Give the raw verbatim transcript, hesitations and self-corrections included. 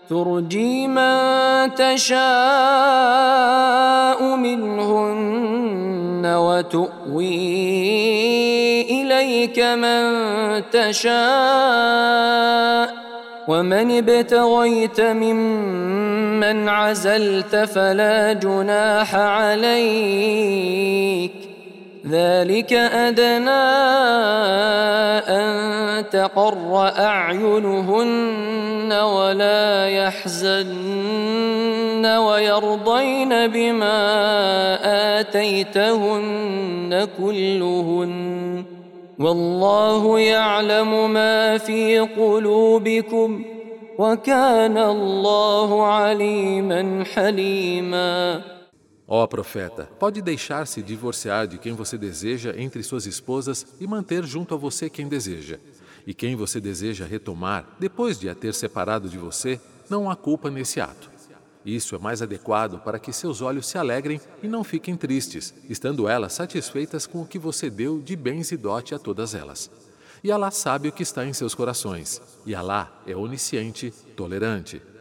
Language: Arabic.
ترجي من تشاء منهن وتؤوي إليك من تشاء ومن ابتغيت ممن عزلت فلا جناح عليك ذلك أدنى أن تقر أعينهن ولا يحزن ويرضين بما آتيتهن كلهن والله يعلم ما في قلوبكم وكان الله عليما حليما. Ó profeta, pode deixar-se divorciar de quem você deseja entre suas esposas e manter junto a você quem deseja. E quem você deseja retomar, depois de a ter separado de você, não há culpa nesse ato. Isso é mais adequado para que seus olhos se alegrem e não fiquem tristes, estando elas satisfeitas com o que você deu de bens e dote a todas elas. E Alá sabe o que está em seus corações, e Alá é onisciente, tolerante.